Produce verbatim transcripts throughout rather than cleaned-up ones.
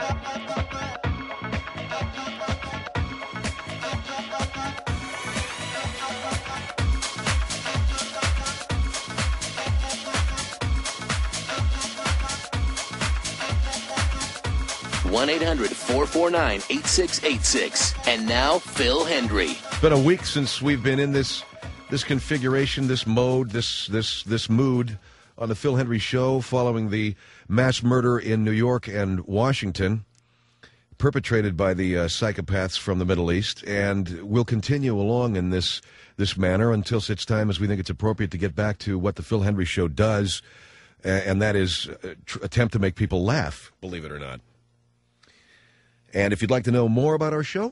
one eight hundred four four nine eight six eight six. And now, Phil Hendrie. It's been a week since we've been in this this configuration, this mode, this this this mood on the Phil Hendrie Show following the mass murder in New York and Washington, perpetrated by the uh, psychopaths from the Middle East. And we'll continue along in this this manner until such time as we think it's appropriate to get back to what the Phil Hendrie Show does, and that is uh, tr- attempt to make people laugh, believe it or not. And if you'd like to know more about our show,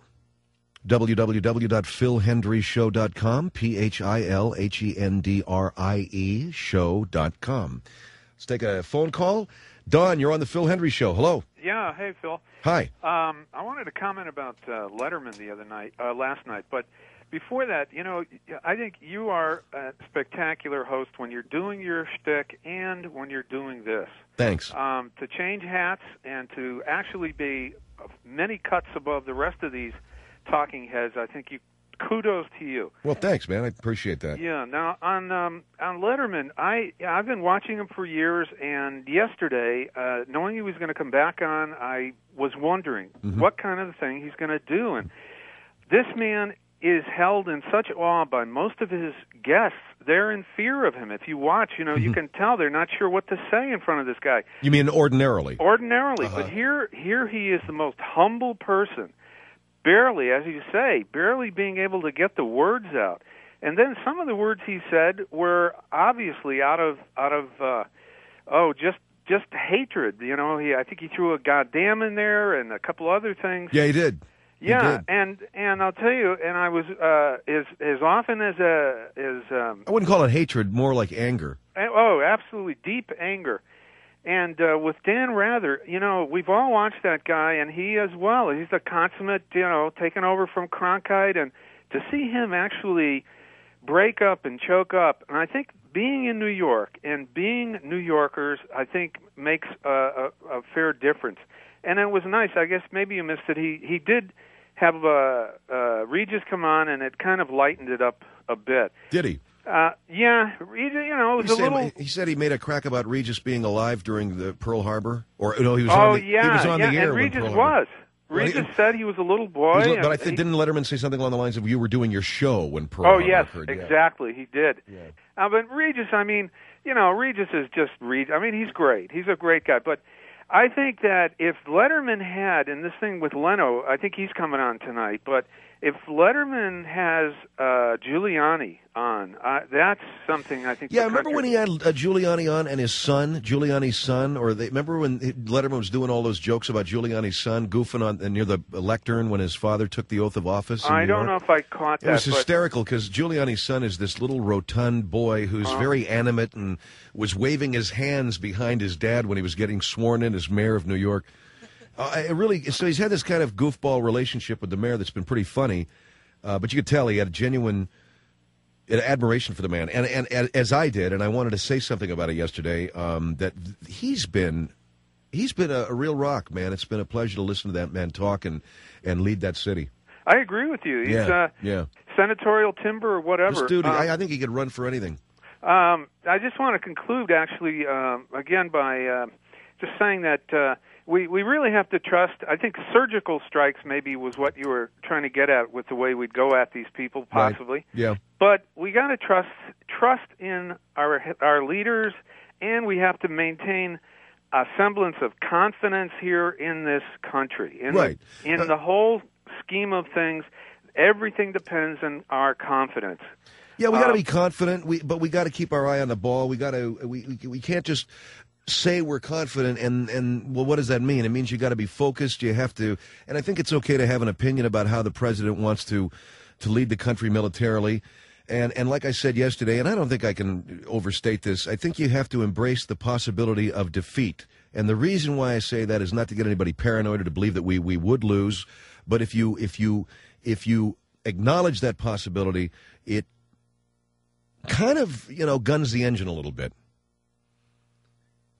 w w w dot phil hendrie show dot com, P H I L H E N D R I E, show dot com. Let's take a phone call. Don, you're on the Phil Hendrie Show. Hello. Yeah, hey, Phil. Hi. Um, I wanted to comment about uh, Letterman the other night, uh, last night, but before that, you know, I think you are a spectacular host when you're doing your shtick and when you're doing this. Thanks. Um, to change hats and to actually be many cuts above the rest of these talking heads, I think you kudos to you. Well, thanks, man. I appreciate that. Yeah. Now on um, on Letterman, I I've been watching him for years, and yesterday, uh, knowing he was going to come back on, I was wondering mm-hmm. what kind of thing he's going to do. And this man is held in such awe by most of his guests. They're in fear of him. If you watch, you know, mm-hmm. you can tell they're not sure what to say in front of this guy. You mean ordinarily? Ordinarily. Uh-huh. But here, here he is the most humble person, barely, as you say, barely being able to get the words out. And then some of the words he said were obviously out of, out of uh, oh, just just hatred. You know, he I think he threw a goddamn in there and a couple other things. Yeah, he did. Yeah, and and I'll tell you, and I was uh, as as often as a as um, I wouldn't call it hatred, more like anger. Oh, absolutely, deep anger. And uh, with Dan Rather, you know, we've all watched that guy, and he as well. He's the consummate, you know, taken over from Cronkite, and to see him actually break up and choke up, and I think being in New York and being New Yorkers, I think makes a, a, a fair difference. And it was nice. I guess maybe you missed it. He he did have uh, uh, Regis come on, and it kind of lightened it up a bit. Did he? Uh, yeah, Regis, you know, it was he a said, little... He said he made a crack about Regis being alive during the Pearl Harbor? Or no, he was oh, on the, yeah, he was on yeah, the air and when Regis Pearl was. Harbor. Regis well, he, said he was a little boy. Was, but I think, he, didn't Letterman say something along the lines of you were doing your show when Pearl oh, Harbor yes, occurred? exactly, yeah. he did. Yeah. Uh, but Regis, I mean, you know, Regis is just Regis. I mean, he's great. He's a great guy. But I think that if Letterman had, and this thing with Leno, I think he's coming on tonight, but if Letterman has uh, Giuliani on, uh, that's something I think... Yeah, remember when he had uh, Giuliani on and his son, Giuliani's son? Or they, remember when Letterman was doing all those jokes about Giuliani's son, goofing on near the lectern when his father took the oath of office? I don't know if I caught that. It was but... hysterical because Giuliani's son is this little rotund boy who's uh-huh. very animate and was waving his hands behind his dad when he was getting sworn in as mayor of New York. Uh, it really, so he's had this kind of goofball relationship with the mayor that's been pretty funny, uh, but you could tell he had a genuine admiration for the man, and, and, and as I did, and I wanted to say something about it yesterday. Um, that he's been, he's been a, a real rock, man. It's been a pleasure to listen to that man talk and, and lead that city. I agree with you. He's yeah, uh, yeah. senatorial timber or whatever. This dude, um, I, I think he could run for anything. Um, I just want to conclude, actually, um, again by uh, just saying that. Uh, We we really have to trust. I think surgical strikes maybe was what you were trying to get at with the way we'd go at these people, possibly. Right. Yeah. But we got to trust trust in our our leaders, and we have to maintain a semblance of confidence here in this country. In right. The, in uh, the whole scheme of things, everything depends on our confidence. Yeah, we got to um, be confident. We but we got to keep our eye on the ball. We got to we we can't just say we're confident and, and well, what does that mean? It means you got to be focused. You have to, and I think it's okay to have an opinion about how the president wants to, to lead the country militarily. And, and like I said yesterday, and I don't think I can overstate this, I think you have to embrace the possibility of defeat. And the reason why I say that is not to get anybody paranoid or to believe that we, we would lose, but if you, if you, if you acknowledge that possibility, it kind of, you know, guns the engine a little bit.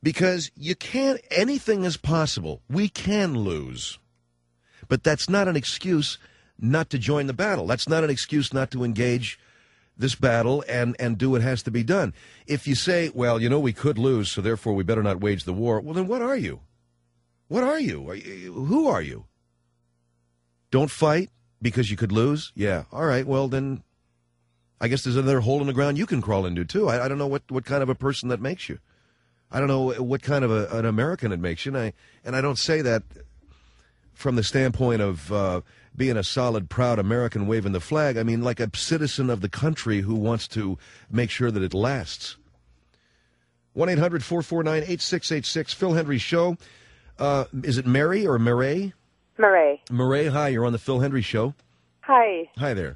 Because you can't, anything is possible. We can lose. But that's not an excuse not to join the battle. That's not an excuse not to engage this battle and, and do what has to be done. If you say, well, you know, we could lose, so therefore we better not wage the war, well, then what are you? What are you? Are you who are you? Don't fight because you could lose? Yeah. All right, well, then I guess there's another hole in the ground you can crawl into, too. I, I don't know what, what kind of a person that makes you. I don't know what kind of a, an American it makes you. And I, and I don't say that from the standpoint of uh, being a solid, proud American waving the flag. I mean, like a citizen of the country who wants to make sure that it lasts. one eight hundred four four nine eight six eight six, Phil Hendry Show. Uh, is it Mary or Murray? Murray. Murray, hi, you're on the Phil Hendry Show. Hi. Hi there.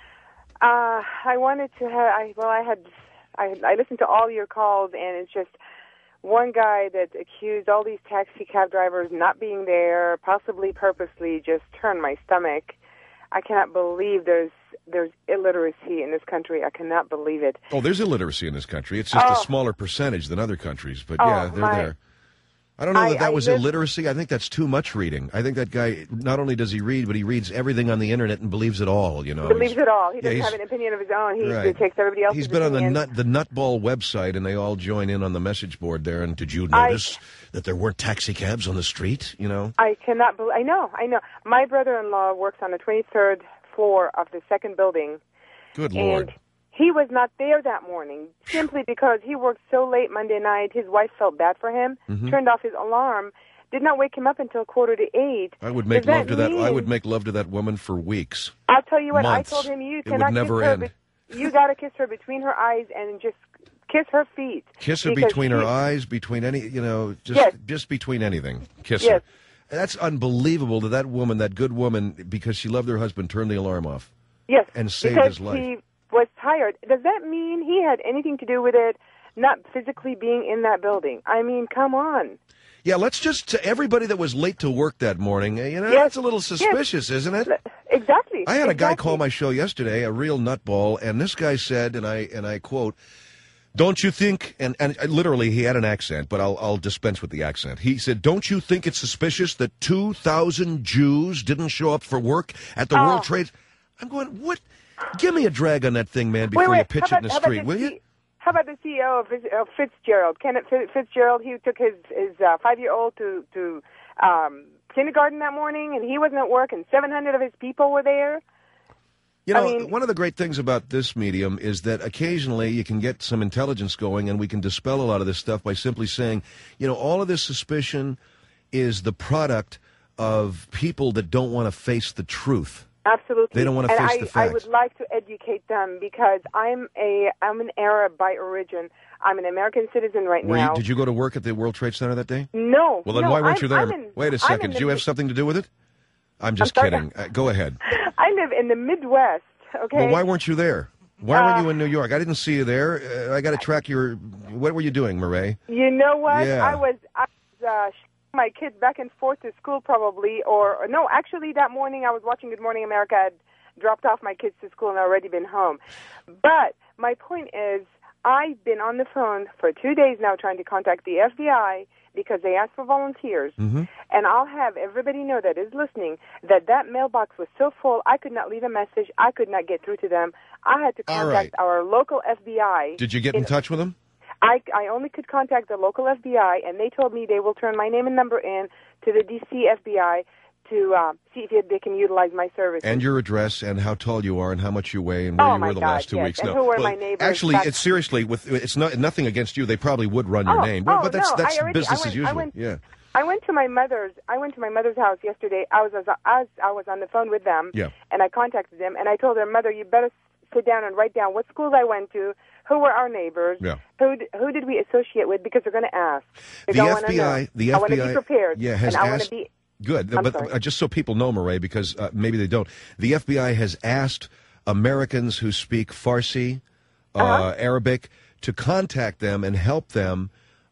Uh, I wanted to have, I, well, I had, I, I listened to all your calls, and it's just one guy that accused all these taxi cab drivers not being there, possibly purposely, just turned my stomach. I cannot believe there's there's illiteracy in this country. I cannot believe it. Oh, there's illiteracy in this country. It's just oh. a smaller percentage than other countries, but oh, yeah, they're my. there. I don't know that I, that I was live, illiteracy. I think that's too much reading. I think that guy, not only does he read, but he reads everything on the Internet and believes it all, you know. Believes he's, it all. He yeah, doesn't have an opinion of his own. He, right. he takes everybody else's He's been opinion. on the nut, the Nutball website, and they all join in on the message board there. And did you notice I, that there weren't taxi cabs on the street, you know? I cannot believe, I know, I know. My brother-in-law works on the twenty-third floor of the second building. Good Lord. And he was not there that morning simply because he worked so late Monday night. His wife felt bad for him, mm-hmm. turned off his alarm, did not wake him up until quarter to eight. I would make Does love that to mean, that. I would make love to that woman for weeks. I'll tell you what. Months. I told him you it cannot would never kiss her. end. Be- you got to kiss her between her eyes and just kiss her feet. Kiss her between she, her eyes, between any, you know, just yes. just between anything. Kiss yes. her. That's unbelievable that that woman, that good woman, because she loved her husband, turned the alarm off. Yes, and saved because his life. He was tired. Does that mean he had anything to do with it, not physically being in that building? I mean, come on. Yeah, let's just, to everybody that was late to work that morning, you know, yes. that's a little suspicious, yes. isn't it? Exactly. I had a exactly. guy call my show yesterday, a real nutball, and this guy said, and I and I quote, "Don't you think," and, and literally he had an accent, but I'll, I'll dispense with the accent. He said, "Don't you think it's suspicious that two thousand Jews didn't show up for work at the oh. World Trade?" I'm going, what? Give me a drag on that thing, man, before wait, wait. you pitch about, it in the street, will C- you? How about the C E O of, of Fitzgerald, Kenneth Fitzgerald? He took his his uh, five-year-old to to um, kindergarten that morning, and he wasn't at work, and seven hundred of his people were there. You know, I mean, one of the great things about this medium is that occasionally you can get some intelligence going, and we can dispel a lot of this stuff by simply saying, you know, all of this suspicion is the product of people that don't want to face the truth. Absolutely. They don't want to and face I, the facts. I would like to educate them because I'm a I'm an Arab by origin. I'm an American citizen right Were now. You, did you go to work at the World Trade Center that day? No. Well, then no, why weren't I'm, you there? In, Wait a second. Did you have something to do with it? I'm just I'm kidding. Uh, go ahead. I live in the Midwest, okay? Well, why weren't you there? Why uh, weren't you in New York? I didn't see you there. Uh, I got to track your... What were you doing, Murray? You know what? Yeah. I was... I was uh, my kids back and forth to school probably, or, or no, actually that morning I was watching Good Morning America. I'd dropped off my kids to school and already been home. But my point is, I've been on the phone for two days now trying to contact the F B I because they asked for volunteers. Mm-hmm. And I'll have everybody know that is listening that that mailbox was so full I could not leave a message. I could not get through to them. I had to contact right. our local F B I. Did you get in, in touch with them? I, I only could contact the local F B I, and they told me they will turn my name and number in to the D C F B I to uh, see if they can utilize my services. And your address, and how tall you are, and how much you weigh, and where oh you were the God, last two yes. weeks. And no, who were well, my neighbors? actually, That's... it's seriously with it's not nothing against you. They probably would run your oh, name, oh, but that's no, that's already, business went, as usual. Went, yeah. I went to my mother's. I went to my mother's house yesterday. I was as I, I was on the phone with them, yeah. and I contacted them, and I told their mother, "You better sit down and write down what schools I went to, who were our neighbors, yeah. who who did we associate with, because they're going to ask." The F B I, the F B I, I want to be prepared. Yeah, has and I asked. Be, good, I'm but sorry. uh, just so people know, Murray, because uh, maybe they don't. The F B I has asked Americans who speak Farsi, uh, uh-huh. Arabic, to contact them and help them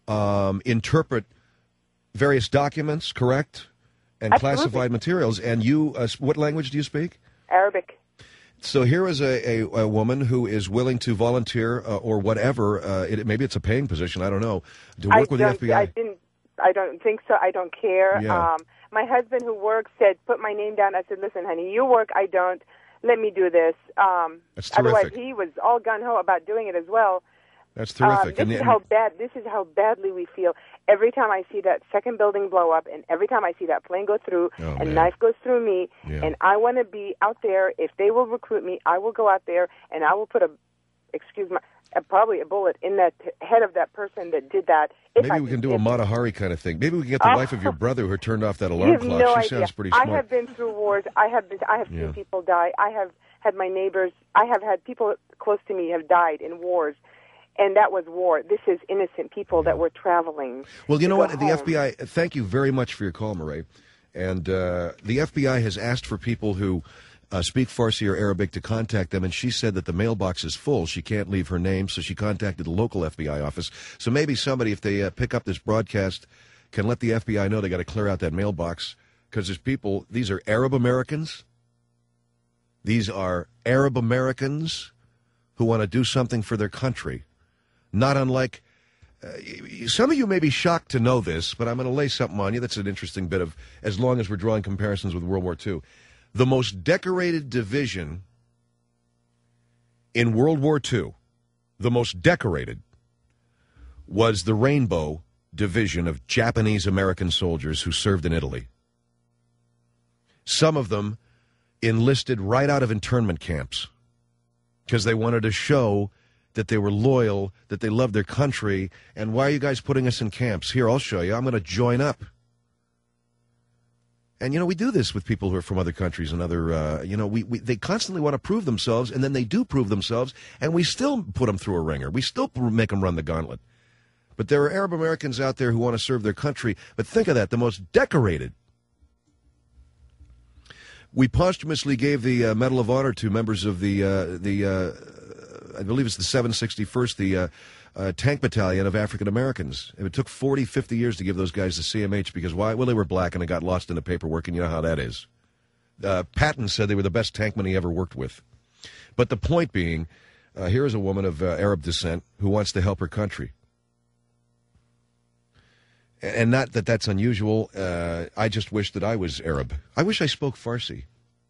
um, interpret various documents, correct, and Absolutely. classified materials. And you, uh, what language do you speak? Arabic. So here is a, a, a woman who is willing to volunteer uh, or whatever. Uh, it, maybe it's a paying position. I don't know. To work I with the F B I. I didn't. I don't think so. I don't care. Yeah. Um, my husband, who works, said, "Put my name down." I said, "Listen, honey, you work. I don't. Let me do this." Um, That's terrific. Otherwise, he was all gun ho about doing it as well. That's terrific. Um, this and, is and, how bad. This is how badly we feel every time I see that second building blow up, and every time I see that plane go through, Oh, and man. knife goes through me, Yeah. and I want to be out there. If they will recruit me, I will go out there, and I will put a, excuse me, a, probably a bullet in that head of that person that did that. If maybe I we can can do a get Mata Hari kind of thing. Maybe we can get the Oh. wife of your brother who turned off that You alarm have clock. no she idea. sounds pretty I smart. have been through wars. I have been, I have seen Yeah. people die. I have had my neighbors. I have had people close to me have died in wars, and that was war. This is innocent people that were traveling. Well, you know to what? go The home. F B I, thank you very much for your call, Murray. And uh, the F B I has asked for people who uh, speak Farsi or Arabic to contact them, and she said that the mailbox is full. She can't leave her name, so she contacted the local F B I office. So maybe somebody, if they uh, pick up this broadcast, can let the F B I know they got to clear out that mailbox, because there's people, these are Arab Americans. These are Arab Americans who want to do something for their country. Not unlike, uh, some of you may be shocked to know this, but I'm going to lay something on you that's an interesting bit of, as long as we're drawing comparisons with World War Two. The most decorated division in World War Two, the most decorated, was the Rainbow Division of Japanese American soldiers who served in Italy. Some of them enlisted right out of internment camps because they wanted to show that they were loyal, that they loved their country, and why are you guys putting us in camps? Here, I'll show you. I'm going to join up. And, you know, we do this with people who are from other countries and other, uh, you know, we, we they constantly want to prove themselves, and then they do prove themselves, and we still put them through a ringer. We still make them run the gauntlet. But there are Arab Americans out there who want to serve their country. But think of that, the most decorated. We posthumously gave the uh, Medal of Honor to members of the, uh, the uh, I believe it's the seven sixty-first, the uh, uh, tank battalion of African Americans. It took forty, fifty years to give those guys the C M H because why? Well, they were black and they got lost in the paperwork, and you know how that is. Uh, Patton said they were the best tankmen he ever worked with. But the point being, uh, here is a woman of uh, Arab descent who wants to help her country. And not that that's unusual. Uh, I just wish that I was Arab. I wish I spoke Farsi.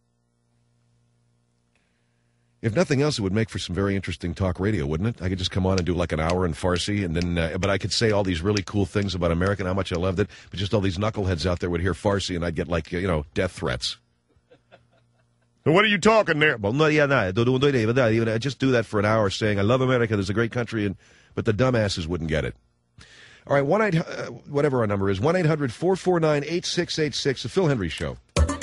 If nothing else, it would make for some very interesting talk radio, wouldn't it? I could just come on and do like an hour in Farsi, and then, uh, but I could say all these really cool things about America and how much I loved it, but just all these knuckleheads out there would hear Farsi, and I'd get like, you know, death threats. What are you talking there? Well, no, yeah, no, I just do that for an hour saying, I love America, there's a great country, and but the dumbasses wouldn't get it. All right, one eight uh, whatever our number is, one eight hundred four four nine eight six eight six, The Phil Hendry Show.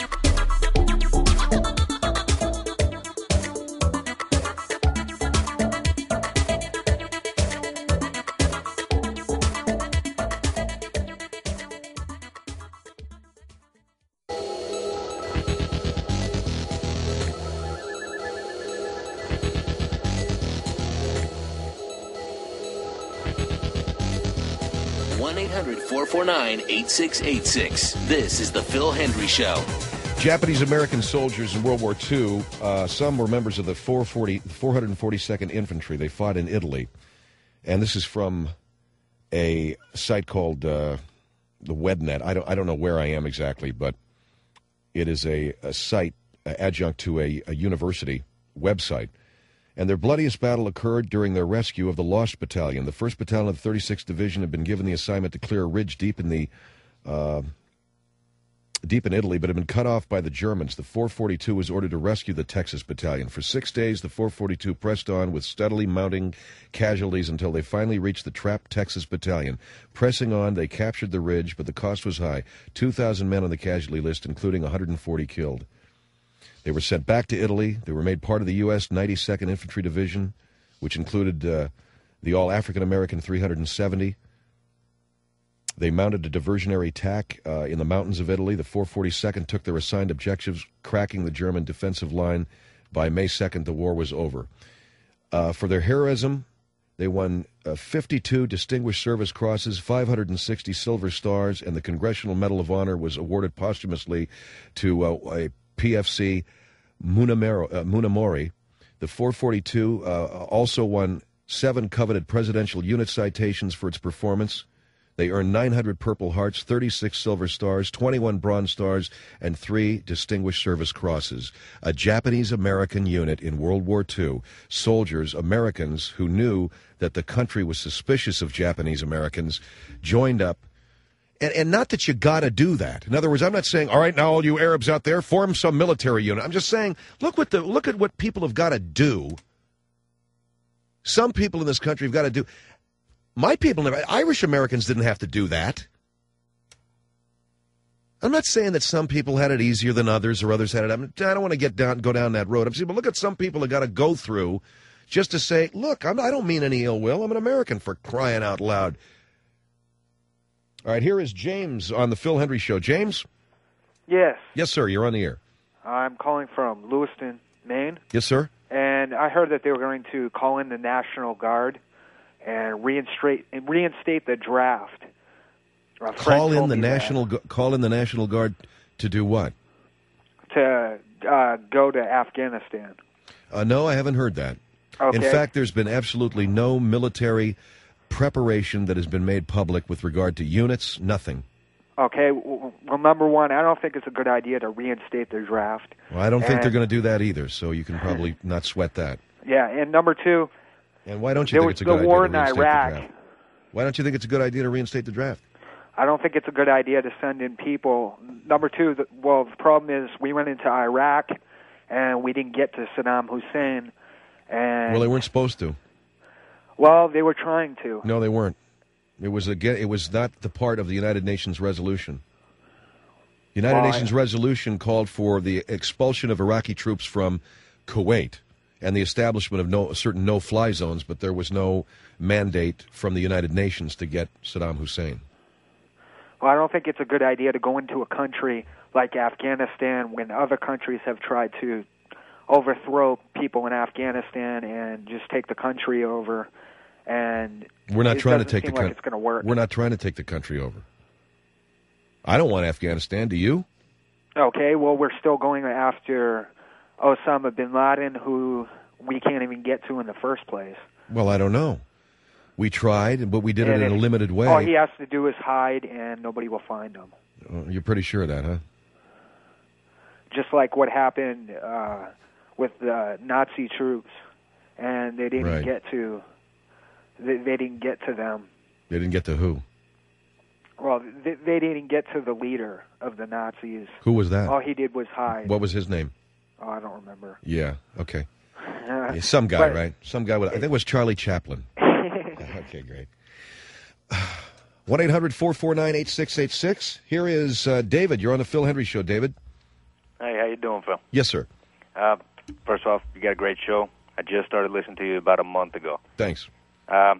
one eight hundred four four nine eight six eight six. This is The Phil Hendry Show. Japanese-American soldiers in World War Two, uh, some were members of the four hundred forty-second Infantry. They fought in Italy. And this is from a site called uh, the WebNet. I don't, I don't know where I am exactly, but it is a, a site uh, adjunct to a, a university website. And their bloodiest battle occurred during their rescue of the Lost Battalion. The first Battalion of the thirty-sixth Division had been given the assignment to clear a ridge deep in the uh, deep in Italy, but had been cut off by the Germans. The four forty-two was ordered to rescue the Texas Battalion. For six days, the four forty-two pressed on with steadily mounting casualties until they finally reached the trapped Texas Battalion. Pressing on, they captured the ridge, but the cost was high. two thousand men on the casualty list, including one hundred forty killed. They were sent back to Italy. They were made part of the U S ninety-second Infantry Division, which included uh, the all-African-American three hundred seventy. They mounted a diversionary attack uh, in the mountains of Italy. The four forty-second took their assigned objectives, cracking the German defensive line. By May second, the war was over. Uh, for their heroism, they won uh, fifty-two Distinguished Service Crosses, five hundred sixty Silver Stars, and the Congressional Medal of Honor was awarded posthumously to uh, a P F C Munamori, uh, Munamori. The four forty-two uh, also won seven coveted presidential unit citations for its performance. They earned nine hundred Purple Hearts, thirty-six Silver Stars, twenty-one Bronze Stars, and three Distinguished Service Crosses. A Japanese-American unit in World War Two. Soldiers, Americans who knew that the country was suspicious of Japanese Americans, joined up. And, and not that you got to do that. In other words, I'm not saying, all right, now all you Arabs out there, form some military unit. I'm just saying, look what the look at what people have got to do. Some people in this country have got to do. My people, Irish Americans didn't have to do that. I'm not saying that some people had it easier than others or others had it. I don't want to get down, go down that road. I'm saying, but look at some people that got to go through just to say, look, I'm, I don't mean any ill will. I'm an American, for crying out loud. All right, here is James on the Phil Hendry Show. James? Yes. Yes, sir. You're on the air. I'm calling from Lewiston, Maine. Yes, sir. And I heard that they were going to call in the National Guard and reinstate reinstate the draft. Call in the national that. call in the National Guard to do what? To uh, go to Afghanistan. Uh, no, I haven't heard that. Okay. In fact, there's been absolutely no military preparation that has been made public with regard to units. Nothing. Okay. Well, number one, I don't think it's a good idea to reinstate the draft. Well, I don't and, think they're going to do that either. So you can probably not sweat that. Yeah, and number two. And why don't you think it's a good idea to reinstate the draft? Why don't you think it's a good idea to reinstate the draft? I don't think it's a good idea to send in people. Number two, the, well, the problem is we went into Iraq and we didn't get to Saddam Hussein. And well, they weren't supposed to. Well, they were trying to. No, they weren't. It was a, it was not the part of the United Nations resolution. The United well, Nations I, resolution called for the expulsion of Iraqi troops from Kuwait and the establishment of no certain no-fly zones, but there was no mandate from the United Nations to get Saddam Hussein. Well, I don't think it's a good idea to go into a country like Afghanistan when other countries have tried to overthrow people in Afghanistan and just take the country over. And we're not it trying to doesn't take the seem like country. It's going to work. We're not trying to take the country over. I don't want Afghanistan. Do you? Okay. Well, we're still going after Osama bin Laden, who we can't even get to in the first place. Well, I don't know. We tried, but we did and it in if, a limited way. All he has to do is hide, and nobody will find him. Uh, you're pretty sure of that, huh? Just like what happened uh, with the Nazi troops, and they didn't right. get to. They, they didn't get to them. They didn't get to who? Well, they, they didn't get to the leader of the Nazis. Who was that? All he did was hide. What was his name? Oh, I don't remember. Yeah. Okay. Yeah, some guy, but, right? Some guy with. I think it was Charlie Chaplin. Okay, great. one eight hundred four four nine eight six eight six. Here is uh, David. You're on the Phil Hendry Show, David. Hey, how you doing, Phil? Yes, sir. Uh, first off, you got a great show. I just started listening to you about a month ago. Thanks. Um,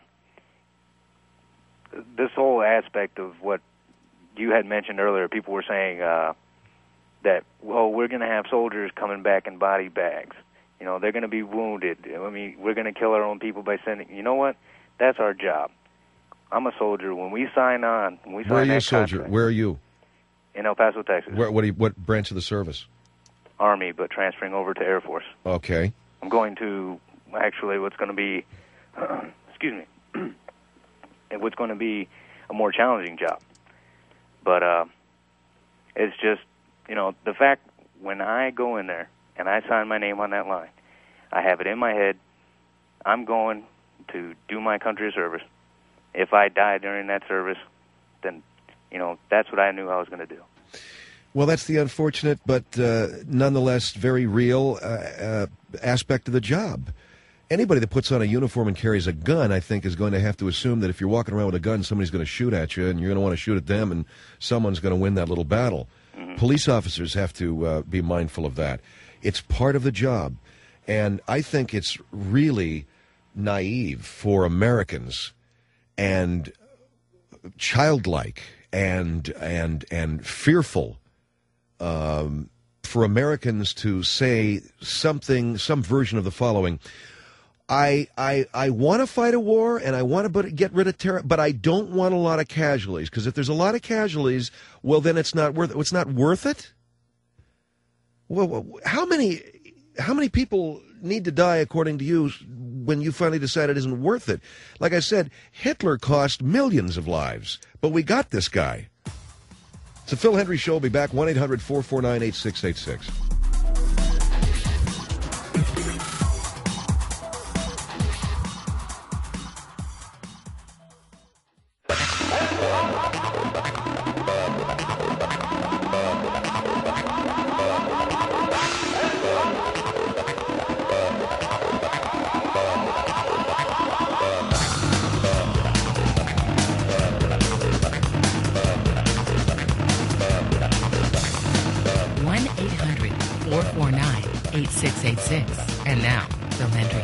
this whole aspect of what you had mentioned earlier, people were saying uh, that, well, we're going to have soldiers coming back in body bags. You know, they're going to be wounded. I mean, we're going to kill our own people by sending. You know what? That's our job. I'm a soldier. When we sign on, when we sign Where are you that a soldier? contract, Where are you? In El Paso, Texas. Where, what, do you, what branch of the service? Army, but transferring over to Air Force. Okay. I'm going to, actually, what's going to be, uh, excuse me, what's going to be a more challenging job. But uh, it's just, you know, the fact when I go in there and I sign my name on that line, I have it in my head, I'm going to do my country a service. If I die during that service, then, you know, that's what I knew I was going to do. Well, that's the unfortunate but uh, nonetheless very real uh, uh, aspect of the job. Anybody that puts on a uniform and carries a gun, I think, is going to have to assume that if you're walking around with a gun, somebody's going to shoot at you, and you're going to want to shoot at them, and someone's going to win that little battle. Mm-hmm. Police officers have to uh, be mindful of that. It's part of the job. And I think it's really naive for Americans and childlike and and and fearful um, for Americans to say something, some version of the following. I I I want to fight a war and I want to get rid of terror, but I don't want a lot of casualties, because if there's a lot of casualties, well, then it's not worth it. It's not worth it. Well, how many? how many people need to die, according to you, when you finally decide it isn't worth it? Like I said, Hitler cost millions of lives, but we got this guy. It's the Phil Hendry Show. We'll be back, one eight hundred four four nine eight six eight six. six eight six. And now, Phil Hendry.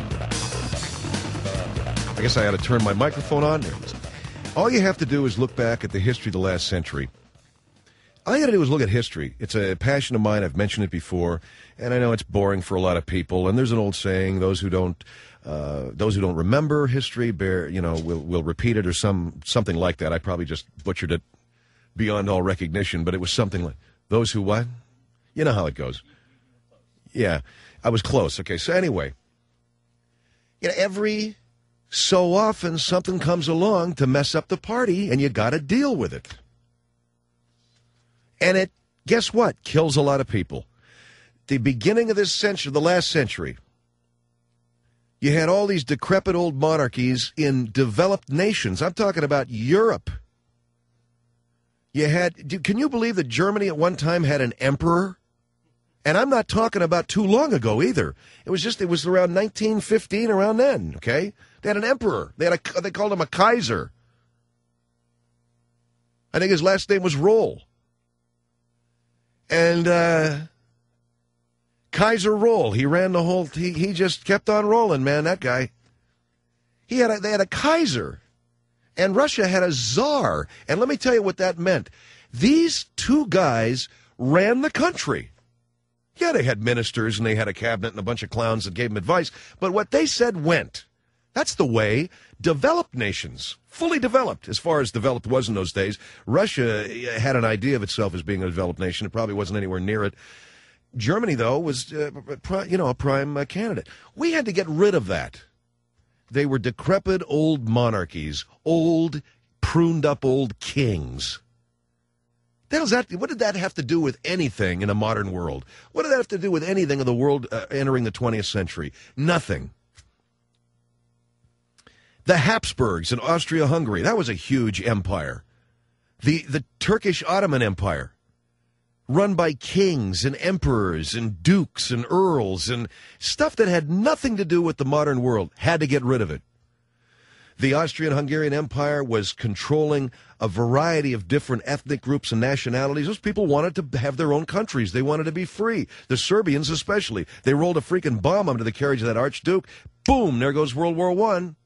I guess I ought to turn my microphone on. There it is. All you have to do is look back at the history of the last century. All you got to do is look at history. It's a passion of mine. I've mentioned it before, and I know it's boring for a lot of people. And there's an old saying: those who don't, uh, those who don't remember history, bear, you know, will will repeat it, or some something like that. I probably just butchered it beyond all recognition, but it was something like those who what? You know how it goes. Yeah, I was close. Okay, so anyway, you know, every so often something comes along to mess up the party, and you got to deal with it. And it, guess what, kills a lot of people. The beginning of this century, the last century, you had all these decrepit old monarchies in developed nations. I'm talking about Europe. You had, can you believe that Germany at one time had an emperor? And I'm not talking about too long ago either. It was just, it was around nineteen fifteen, around then, okay? They had an emperor. They had a, they called him a Kaiser. I think his last name was Roll. And, uh, Kaiser Roll, he ran the whole, he, he just kept on rolling, man, that guy. He had a, they had a Kaiser. And Russia had a Tsar. And let me tell you what that meant. These two guys ran the country. Yeah, they had ministers and they had a cabinet and a bunch of clowns that gave them advice, but what they said went. That's the way developed nations, fully developed, as far as developed was in those days. Russia had an idea of itself as being a developed nation. It probably wasn't anywhere near it. Germany, though, was, uh, you know, a prime uh, candidate. We had to get rid of that. They were decrepit old monarchies, old, pruned-up old kings. That, what did that have to do with anything in a modern world? What did that have to do with anything in the world uh, entering the twentieth century? Nothing. The Habsburgs in Austria-Hungary, that was a huge empire. The, the Turkish Ottoman Empire, run by kings and emperors and dukes and earls and stuff that had nothing to do with the modern world, had to get rid of it. The Austrian-Hungarian Empire was controlling a variety of different ethnic groups and nationalities. Those people wanted to have their own countries. They wanted to be free. The Serbians especially. They rolled a freaking bomb onto the carriage of that Archduke. Boom, there goes World War One.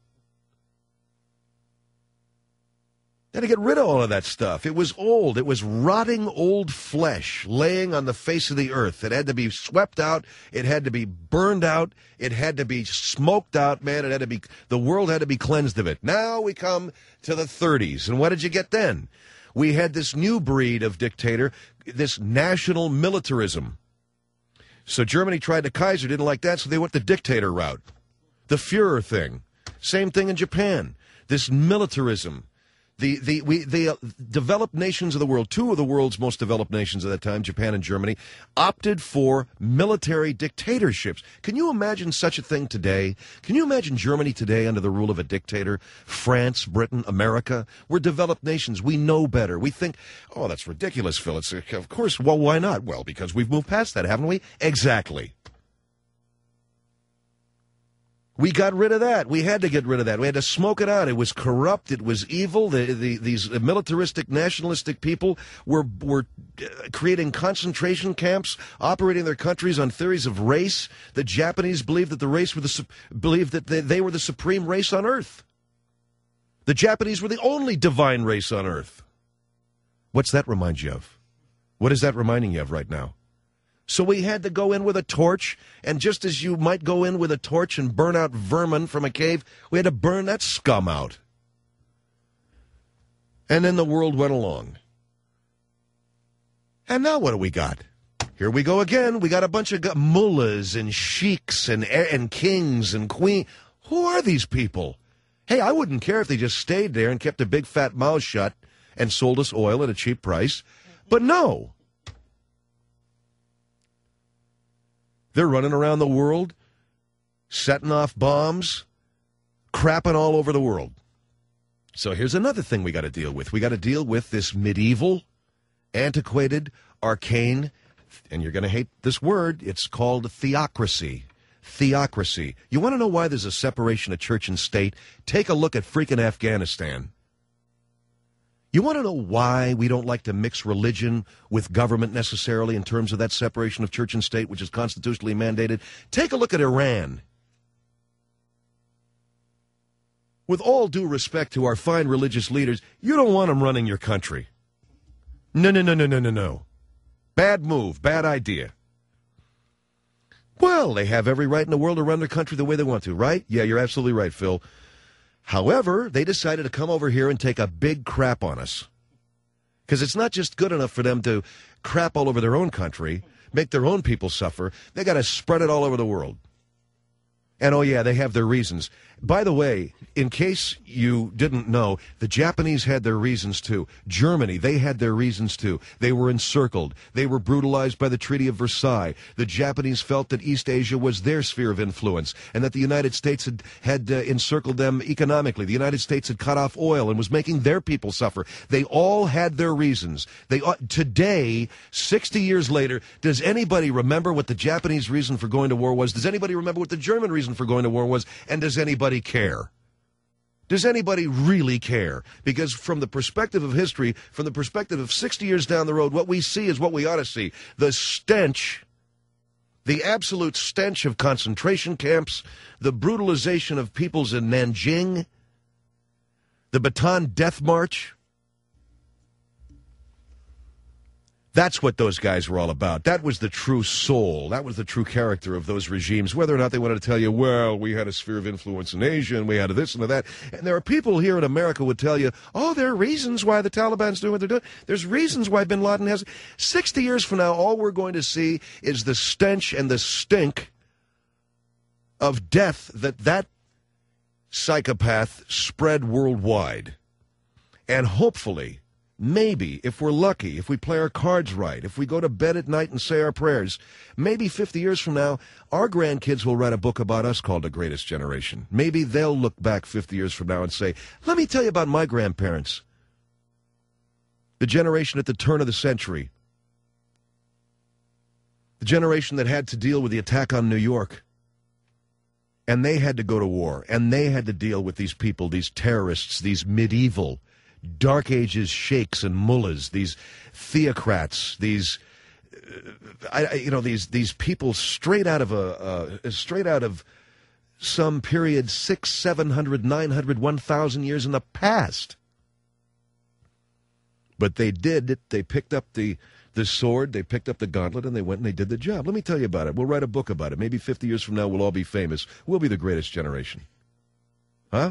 They had to get rid of all of that stuff. It was old. It was rotting old flesh laying on the face of the earth. It had to be swept out. It had to be burned out. It had to be smoked out, man. It had to be, the world had to be cleansed of it. Now we come to the thirties. And what did you get then? We had this new breed of dictator, this national militarism. So Germany tried the Kaiser, didn't like that, so they went the dictator route. The Führer thing. Same thing in Japan. This militarism. The the we the uh, developed nations of the world, two of the world's most developed nations at that time, Japan and Germany, opted for military dictatorships. Can you imagine such a thing today? Can you imagine Germany today under the rule of a dictator? France, Britain, America? We're developed nations. We know better. We think, oh, that's ridiculous, Phil. It's, of course, well, why not? Well, because we've moved past that, haven't we? Exactly. We got rid of that. We had to get rid of that. We had to smoke it out. It was corrupt. It was evil. The, the, these militaristic, nationalistic people were were creating concentration camps, operating their countries on theories of race. The Japanese believed that the race were the believed that they, they were the supreme race on Earth. The Japanese were the only divine race on Earth. What's that remind you of? What is that reminding you of right now? So we had to go in with a torch, and just as you might go in with a torch and burn out vermin from a cave, we had to burn that scum out. And then the world went along. And now what do we got? Here we go again. We got a bunch of gu- mullahs and sheiks and and kings and queens. Who are these people? Hey, I wouldn't care if they just stayed there and kept a big fat mouth shut and sold us oil at a cheap price. But no. They're running around the world, setting off bombs, crapping all over the world. So here's another thing we got to deal with. We got to deal with this medieval, antiquated, arcane, and you're going to hate this word, it's called theocracy. Theocracy. You want to know why there's a separation of church and state? Take a look at freaking Afghanistan. You want to know why we don't like to mix religion with government necessarily in terms of that separation of church and state, which is constitutionally mandated? Take a look at Iran. With all due respect to our fine religious leaders, you don't want them running your country. No, no, no, no, no, no, no. Bad move, bad idea. Well, they have every right in the world to run their country the way they want to, right? Yeah, you're absolutely right, Phil. However, they decided to come over here and take a big crap on us. Because it's not just good enough for them to crap all over their own country, make their own people suffer. They got to spread it all over the world. And, oh, yeah, they have their reasons. By the way, in case you didn't know, the Japanese had their reasons, too. Germany, they had their reasons, too. They were encircled. They were brutalized by the Treaty of Versailles. The Japanese felt that East Asia was their sphere of influence and that the United States had, had uh, encircled them economically. The United States had cut off oil and was making their people suffer. They all had their reasons. They uh, Today, sixty years later, does anybody remember what the Japanese reason for going to war was? Does anybody remember what the German reason for going to war was? And does anybody care? Does anybody really care? Because from the perspective of history, from the perspective of sixty years down the road, what we see is what we ought to see. The stench, the absolute stench of concentration camps, the brutalization of peoples in Nanjing, the Bataan Death March. That's what those guys were all about. That was the true soul. That was the true character of those regimes, whether or not they wanted to tell you, well, we had a sphere of influence in Asia, and we had this and that. And there are people here in America who would tell you, oh, there are reasons why the Taliban's doing what they're doing. There's reasons why bin Laden has. sixty years from now, all we're going to see is the stench and the stink of death that that psychopath spread worldwide. And hopefully, maybe, if we're lucky, if we play our cards right, if we go to bed at night and say our prayers, maybe fifty years from now, our grandkids will write a book about us called The Greatest Generation. Maybe they'll look back fifty years from now and say, let me tell you about my grandparents. The generation at the turn of the century. The generation that had to deal with the attack on New York. And they had to go to war. And they had to deal with these people, these terrorists, these medieval Dark Ages sheikhs and mullahs, these theocrats, these, uh, I, I, you know, these these people straight out of a uh, straight out of some period six, seven hundred, nine hundred, one thousand years in the past. But they did it. They picked up the the sword, they picked up the gauntlet, and they went and they did the job. Let me tell you about it. We'll write a book about it. Maybe fifty years from now, we'll all be famous. We'll be the greatest generation, huh?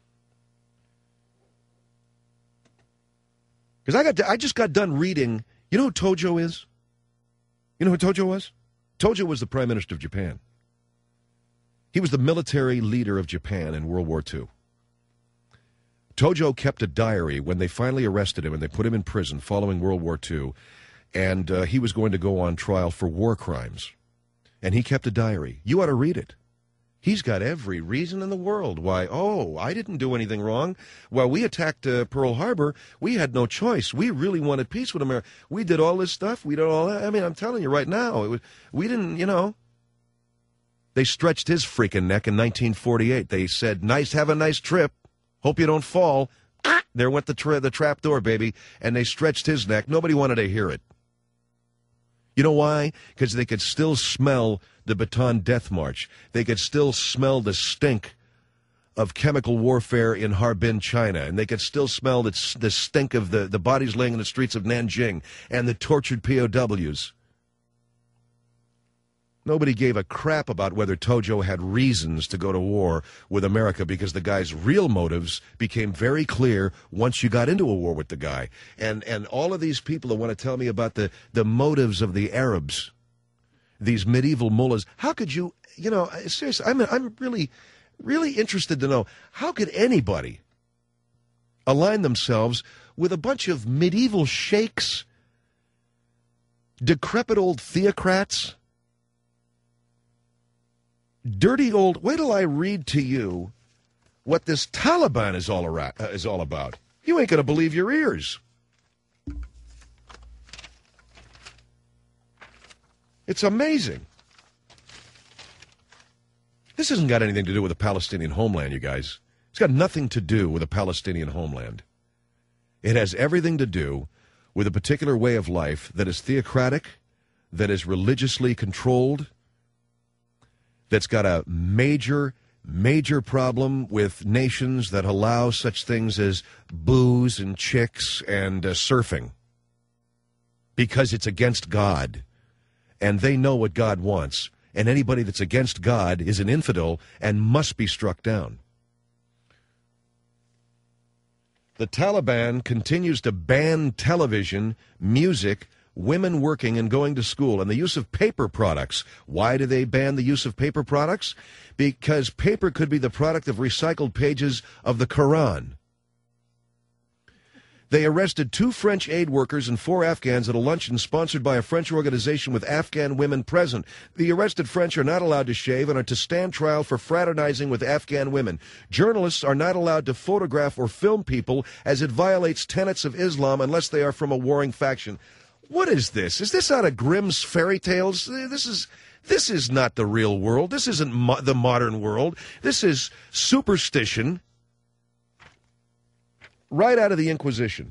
Because I got, to, I just got done reading. You know who Tojo is? You know who Tojo was? Tojo was the Prime Minister of Japan. He was the military leader of Japan in World War Two. Tojo kept a diary when they finally arrested him and they put him in prison following World War Two, and uh, he was going to go on trial for war crimes. And he kept a diary. You ought to read it. He's got every reason in the world why, oh, I didn't do anything wrong. While we attacked uh, Pearl Harbor, we had no choice. We really wanted peace with America. We did all this stuff. We did all that. I mean, I'm telling you right now, it was, we didn't, you know. They stretched his freaking neck in nineteen forty-eight. They said, nice, have a nice trip. Hope you don't fall. Ah, there went the, tra- the trap door, baby. And they stretched his neck. Nobody wanted to hear it. You know why? Because they could still smell the Bataan Death March. They could still smell the stink of chemical warfare in Harbin, China. And they could still smell the, the stink of the, the bodies laying in the streets of Nanjing and the tortured P O Ws. Nobody gave a crap about whether Tojo had reasons to go to war with America because the guy's real motives became very clear once you got into a war with the guy. And and all of these people that want to tell me about the, the motives of the Arabs, these medieval mullahs, how could you, you know, seriously, I'm, I'm really, really interested to know, how could anybody align themselves with a bunch of medieval sheikhs, decrepit old theocrats, dirty old... Wait till I read to you what this Taliban is all, around, uh, is all about. You ain't going to believe your ears. It's amazing. This hasn't got anything to do with the Palestinian homeland, you guys. It's got nothing to do with a Palestinian homeland. It has everything to do with a particular way of life that is theocratic, that is religiously controlled, that's got a major, major problem with nations that allow such things as booze and chicks and uh, surfing because it's against God. And they know what God wants. And anybody that's against God is an infidel and must be struck down. The Taliban continues to ban television, music, women working and going to school, and the use of paper products. Why do they ban the use of paper products? Because paper could be the product of recycled pages of the Quran. They arrested two French aid workers and four Afghans at a luncheon sponsored by a French organization with Afghan women present. The arrested French are not allowed to shave and are to stand trial for fraternizing with Afghan women. Journalists are not allowed to photograph or film people as it violates tenets of Islam unless they are from a warring faction. What is this? Is this out of Grimm's fairy tales? This is this is not the real world. This isn't mo- the modern world. This is superstition right out of the Inquisition.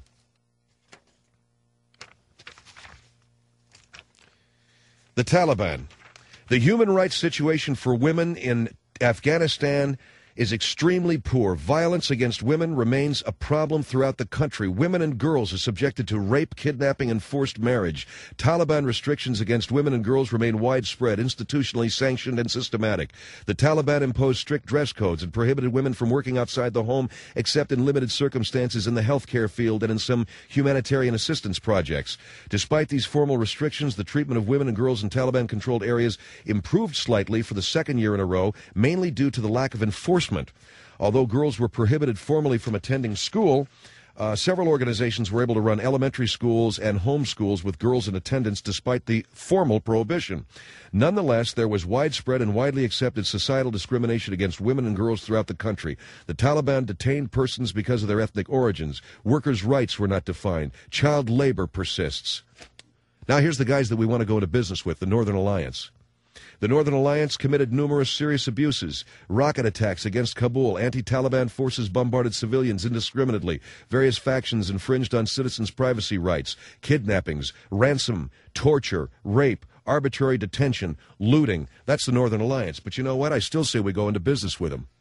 The Taliban. The human rights situation for women in Afghanistan is extremely poor. Violence against women remains a problem throughout the country. Women and girls are subjected to rape, kidnapping, and forced marriage. Taliban restrictions against women and girls remain widespread, institutionally sanctioned, and systematic. The Taliban imposed strict dress codes and prohibited women from working outside the home except in limited circumstances in the healthcare field and in some humanitarian assistance projects. Despite these formal restrictions, the treatment of women and girls in Taliban-controlled areas improved slightly for the second year in a row, mainly due to the lack of enforcement. Although girls were prohibited formally from attending school, uh, several organizations were able to run elementary schools and home schools with girls in attendance despite the formal prohibition. Nonetheless, there was widespread and widely accepted societal discrimination against women and girls throughout the country. The Taliban detained persons because of their ethnic origins. Workers' rights were not defined. Child labor persists. Now here's the guys that we want to go into business with, the Northern Alliance. The Northern Alliance committed numerous serious abuses, rocket attacks against Kabul, anti-Taliban forces bombarded civilians indiscriminately, various factions infringed on citizens' privacy rights, kidnappings, ransom, torture, rape, arbitrary detention, looting. That's the Northern Alliance. But you know what? I still say we go into business with them.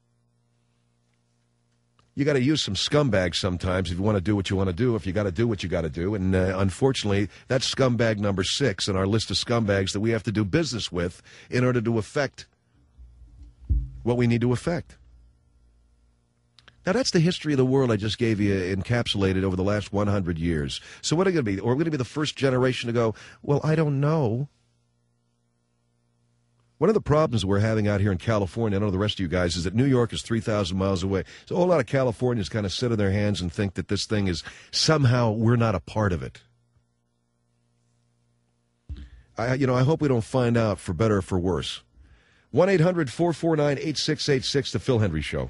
You got to use some scumbags sometimes if you want to do what you want to do, if you got to do what you got to do. And uh, unfortunately, that's scumbag number six in our list of scumbags that we have to do business with in order to affect what we need to affect. Now, that's the history of the world I just gave you encapsulated over the last one hundred years. So what are we going to be? We're going to be the first generation to go, well, I don't know. One of the problems we're having out here in California, I know the rest of you guys, is that New York is three thousand miles away. So a whole lot of Californians kind of sit on their hands and think that this thing is somehow we're not a part of it. I, you know, I hope we don't find out for better or for worse. one eight hundred four four nine eight six eight six, The Phil Hendry Show.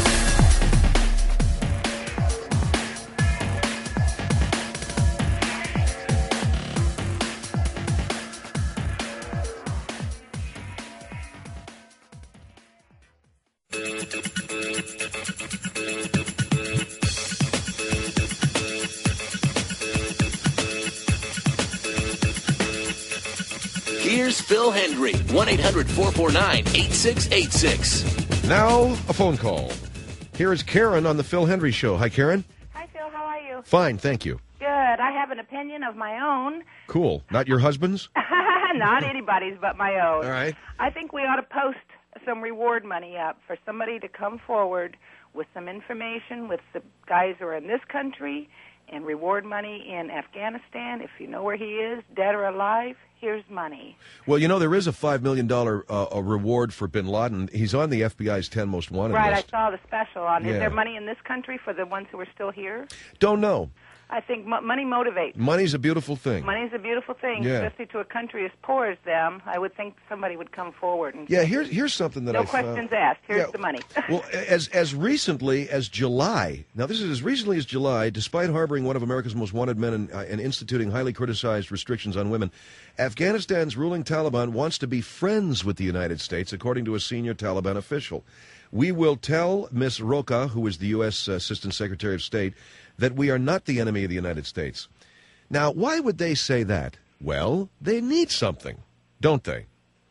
Here's Phil Hendry, one eight hundred four four nine eight six eight six. Now, a phone call. Here is Karen on the Phil Hendry Show. Hi, Karen. Hi, Phil. How are you? Fine, thank you. Good. I have an opinion of my own. Cool. Not your husband's? not anybody's but my own. All right. I think we ought to post some reward money up for somebody to come forward with some information with the guys who are in this country and reward money in Afghanistan. If you know where he is, dead or alive, here's money. Well, you know, there is a five million dollars uh, a reward for bin Laden. He's on the F B I's ten most wanted right, list. Right, I saw the special on. Yeah. Is there money in this country for the ones who are still here? Don't know. I think m- money motivates. Money's a beautiful thing. Money's a beautiful thing, yeah. especially to a country as poor as them. I would think somebody would come forward. And yeah, here's here's something that no I questions found. asked. Here's yeah. the money. Well, as as recently as July, now this is as recently as July, despite harboring one of America's most wanted men and, uh, and instituting highly criticized restrictions on women, Afghanistan's ruling Taliban wants to be friends with the United States, according to a senior Taliban official. We will tell Miss Rocha, who is the U S Assistant Secretary of State, that we are not the enemy of the United States. Now, why would they say that? Well, they need something, don't they?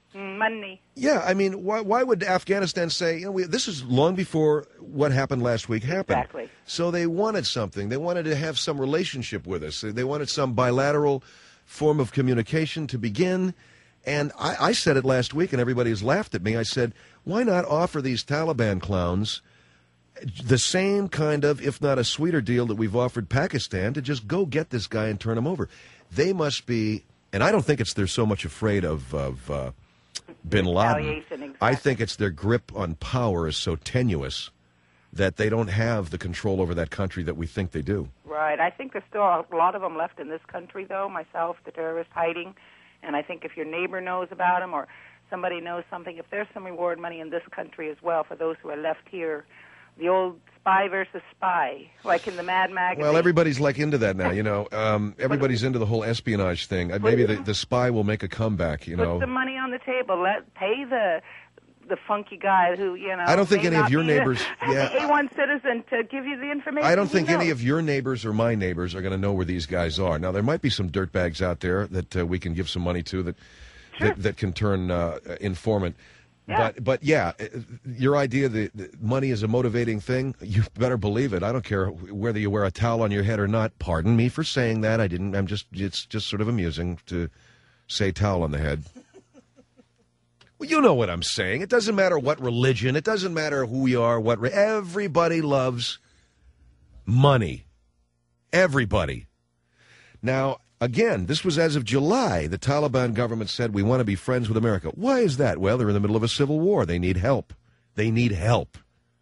Money. Yeah, I mean, why, why would Afghanistan say, you know, we, this is long before what happened last week happened. Exactly. So they wanted something. They wanted to have some relationship with us. They wanted some bilateral form of communication to begin. And I, I said it last week, and everybody has laughed at me. I said, why not offer these Taliban clowns the same kind of, if not a sweeter deal that we've offered Pakistan, to just go get this guy and turn him over? They must be, and I don't think it's they're so much afraid of, of uh, bin Laden. Exactly. I think it's their grip on power is so tenuous that they don't have the control over that country that we think they do. Right. I think there's still a lot of them left in this country, though, myself, the terrorists hiding. And I think if your neighbor knows about them or somebody knows something, if there's some reward money in this country as well for those who are left here, the old spy versus spy, like in the Mad magazine. Well, everybody's like into that now, you know. Um, everybody's into the whole espionage thing. Maybe the, the spy will make a comeback, you know. Put some money on the table. Let pay the the funky guy who, you know. I don't think may any of not your be neighbors. The, yeah, the A one citizen to give you the information. I don't think he knows. any of your neighbors or my neighbors are going to know where these guys are. Now, there might be some dirtbags out there that uh, we can give some money to that sure. that, that can turn uh, informant. Yeah. But but yeah, your idea that money is a motivating thing, you better believe it. I don't care whether you wear a towel on your head or not. Pardon me for saying that. I didn't. I'm just. It's just sort of amusing to say towel on the head. Well, you know what I'm saying. It doesn't matter what religion. It doesn't matter who we are. What re- everybody loves money. Everybody. Now. Again, this was as of July. The Taliban government said, we want to be friends with America. Why is that? Well, they're in the middle of a civil war. They need help. They need help.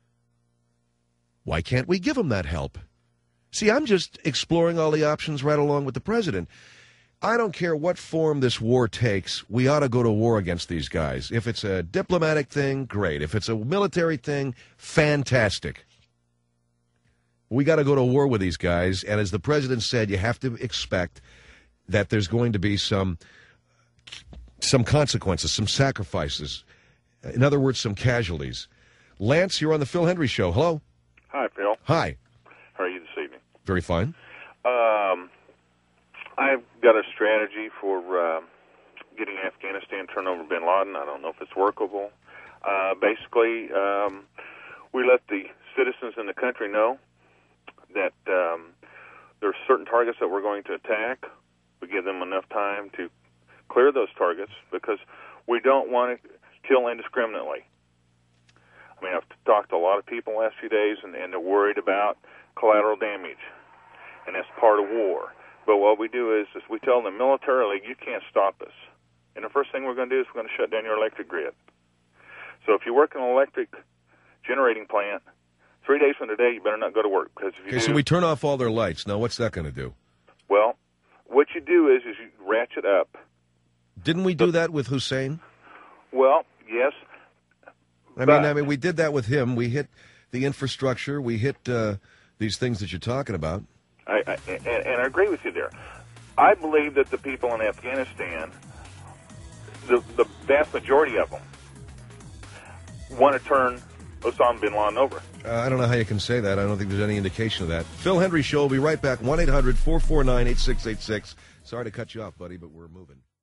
Why can't we give them that help? See, I'm just exploring all the options right along with the president. I don't care what form this war takes. We ought to go to war against these guys. If it's a diplomatic thing, great. If it's a military thing, fantastic. We got to go to war with these guys. And as the president said, you have to expect that there's going to be some some consequences, some sacrifices. In other words, some casualties. Lance, you're on the Phil Hendry Show. Hello. Hi, Phil. Hi. How are you this evening? Very fine. Um, I've got a strategy for uh, getting Afghanistan turned over to bin Laden. I don't know if it's workable. Uh, basically, um, we let the citizens in the country know that um, there are certain targets that we're going to attack. We give them enough time to clear those targets because we don't want to kill indiscriminately. I mean, I've talked to a lot of people the last few days, and, and they're worried about collateral damage, and that's part of war. But what we do is, is we tell them militarily, you can't stop us. And the first thing we're going to do is we're going to shut down your electric grid. So if you work in an electric generating plant, three days from today, you better not go to work. Because if you okay, do, so we turn off all their lights. Now, what's that going to do? Well, what you do is, is you ratchet up. Didn't we do that with Hussein? Well, yes. I mean, I mean, we did that with him. We hit the infrastructure. We hit uh, these things that you're talking about. I, I, and, and I agree with you there. I believe that the people in Afghanistan, the, the vast majority of them, want to turn Osama bin Laden over. Uh, I don't know how you can say that. I don't think there's any indication of that. Phil Hendry Show will be right back. one eight hundred four four nine eight six eight six. Sorry to cut you off, buddy, but we're moving.